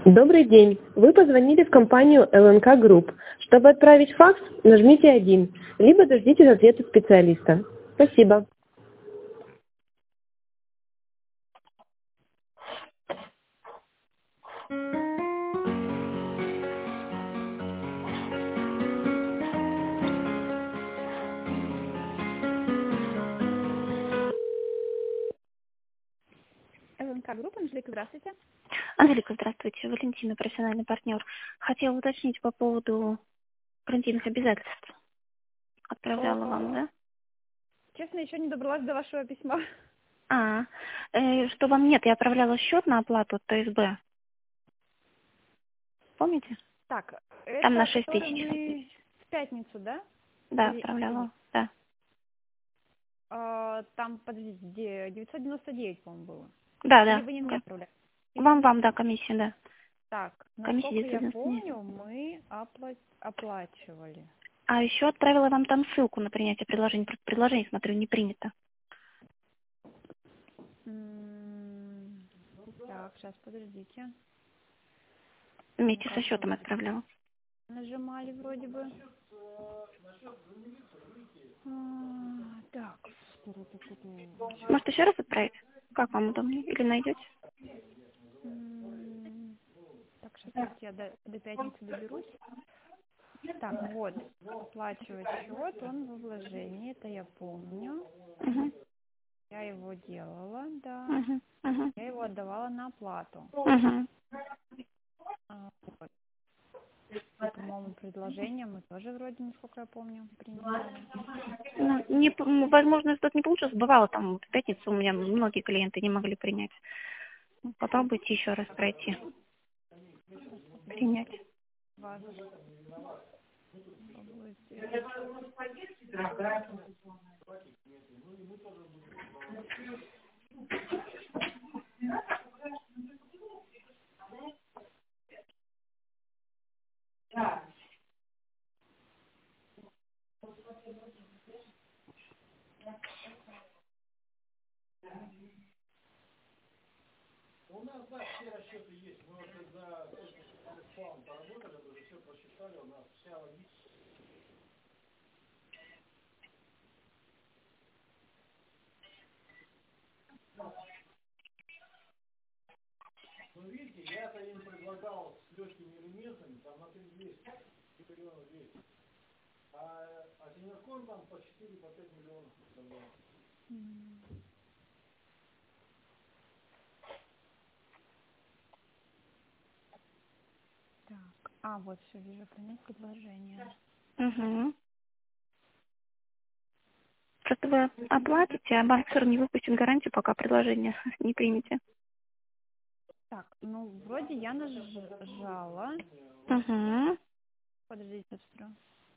Добрый день. Вы позвонили в компанию ЛНК Групп. Чтобы отправить факс, нажмите 1, либо дождитесь ответа специалиста. Спасибо. ЛНК Группа, Анжелика, здравствуйте. Анжелика, здравствуйте. Валентина, профессиональный партнер. Хотела уточнить по поводу гарантийных обязательств. Отправляла вам, да? Честно, еще не добралась до вашего письма. Что вам нет, я отправляла счет на оплату ТСБ. Помните? Так, Там на это 6 который тысяч. мы в пятницу, да? Да, Или отправляла, да. там, подождите, где 999, по-моему, было. Или Да. вы не мне отправляли? Вам, да, комиссия, да. Так, Комиссия насколько я 999. помню, мы оплачивали. А еще отправила вам там ссылку на принятие предложений. Просто предложение, смотрю, не принято. Так, сейчас, подождите. Вместе со Как счетом отправляла. нажимали вроде бы. Так. Может, еще раз отправить? Как вам удобнее? Или найдете? Так, сейчас, давайте я до пятницы доберусь. Так, вот, оплачивать счет, он во вложении, это я помню. Угу. Я его делала, да. Угу. Я его отдавала на оплату. Угу. Вот. И, по-моему, предложение мы тоже вроде, насколько я помню, принимали. Возможно, что-то не получилось. Бывало там в пятницу у меня многие клиенты не могли принять. Попробуйте еще раз пройти. Принять. Вас попробую сделать. У нас, да, все расчеты есть. Мы вот когда с планом поработали, это уже все просчитали, у нас вся логика. Ну, видите, я-то им предлагал с легкими элементами, там на 3200, 3 миллиона 200. А Синерком там по 4, по 5 миллионов представлял. Так, вот все, вижу, принять предложение. Угу. Просто вы оплатите, а банк все равно не выпустит гарантию, пока предложение не примете. Так, ну, вроде я нажала. Угу. Подождите, смотрю.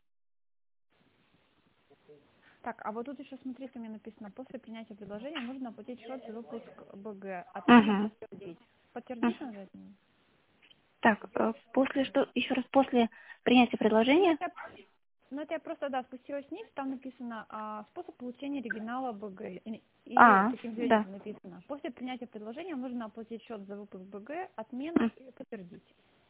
Так, а вот тут еще, смотрите, у меня написано, после принятия предложения нужно оплатить счет за выпуск БГ. Отмену Угу. подтвердить. Подтвердить надо это? Так, после что, еще раз, после принятия предложения? Это я просто, да, спустилась вниз, там написано способ получения оригинала БГ. И таким Да. цветом написано. После принятия предложения нужно оплатить счет за выпуск БГ, отмена и подтвердить.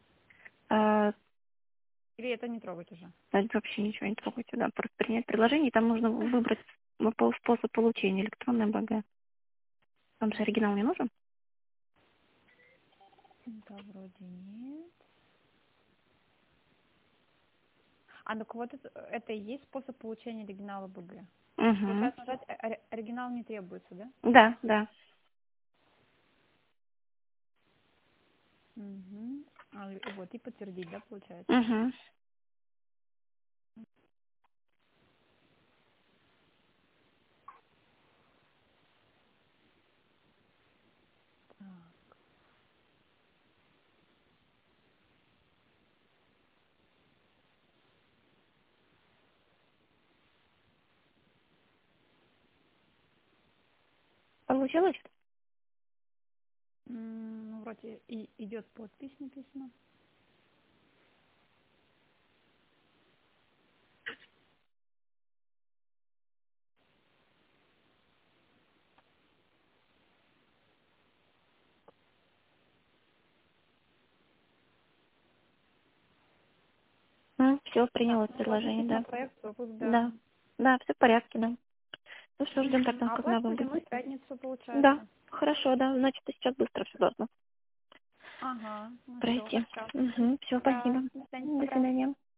Или это не трогать уже? Вообще ничего не трогайте, да. Просто принять предложение, и там нужно выбрать способ получения электронной БГ. Вам же оригинал не нужен? Да, вроде нет. Ну вот это и есть способ получения оригинала БГ. Угу. Получается, нажать оригинал не требуется, да? Да. Угу. Вот, и подтвердить, да, получается? Угу. Получилось? Ну, вроде и идет подпись написано. Все, приняла предложение, да. Проект выпуск, да. Да. Да, все в порядке, да. Ну что, ждем тогда, А когда оплатите вы... мы в пятницу, получается? Да, хорошо, да. Значит, сейчас быстро все должно Ага, ну все, пройти. хорошо. Угу. Все, Да, спасибо. до свидания. До Добра. свидания.